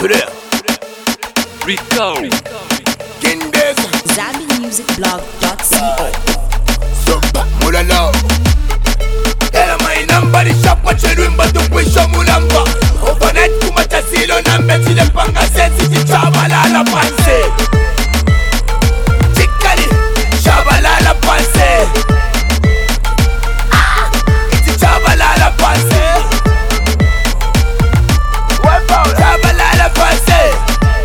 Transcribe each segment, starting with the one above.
Today Rico Kindes ZambianMusicBlog.co Super Mulala Ela mai namba di shapa chelwimba tukwisho mulamba Overnight kumatasilo nambe chile panga sensi chichabalala panse Chikali shabalala panse Chichabalala panse Chabalala panse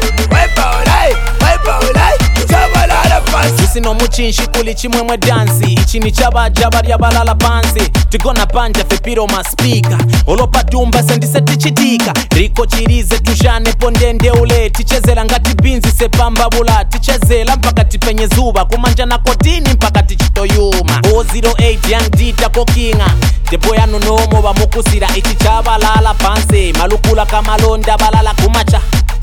Sino muchinshi kuli chimwemwe dansi Ichini chaba lya balala pansi Tigona panja fepiro maspika Olopa tumba sendise tichitika Riko chirize tushane pondende ule Tichezela ngati binzi sepamba bula Tichezela mpaka tipenye zuba Kumanja na kotini mpaka tichitoyuma 008 young dita kokinga Tepo ya nunomo wa mukusira Ichi chaba lala pansi Malukula kamalonda balala kumacha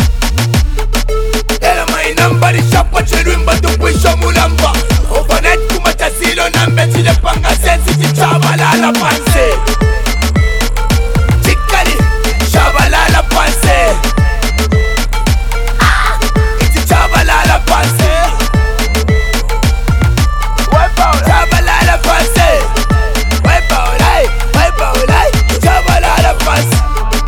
Ela mai namba di shapa chelwimba tukwisho mulamba Overnight kumatasilo nambe chile panga sensi chichabalala panse Chikali shabalala panse Chichabalala panse Chabalala panse Chabalala panse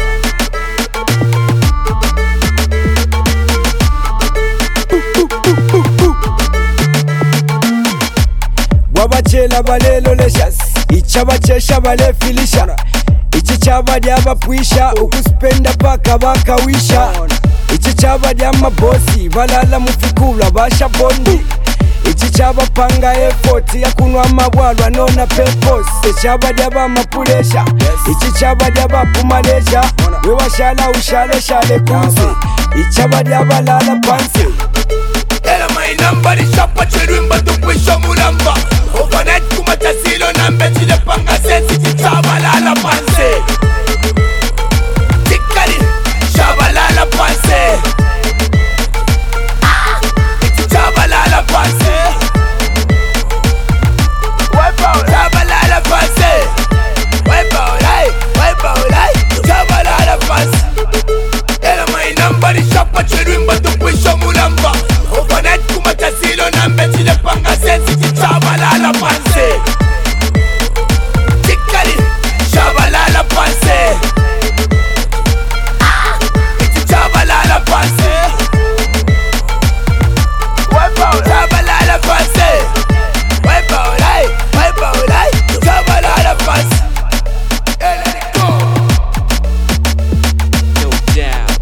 Wabachela balelo leshas Ichabachesha bale filisha Ichi chaba dia bapwisha Ukuspenda paka bakawisha Ichi chaba dia mabosi Balala mufikula basha bondi Ichi chaba panga effort ya kunwa mabwalwa nona pepos Ichaba dia ba mapulesha Ichi chaba dia ba pumaleja Wewa shala ushale shale kuzi Ichaba dia balala panse Ela mai namba di shapa chelwimba tukwisho mulamba Overnight kumatasilo nambe chile panga sensi chichabalala panse Chikali shabalala panse Chichabalala panse Chabalala panse Chabalala panse Ela mai namba di shapa chelwimba tukwisho mulamba Overnight kumatasilo nambe chile panga sensi chichabalala panse Chikali shabalala panse Chichabalala panse Chabalala panse Chabalala panse No doubt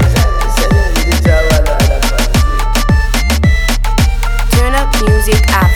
Turn up music app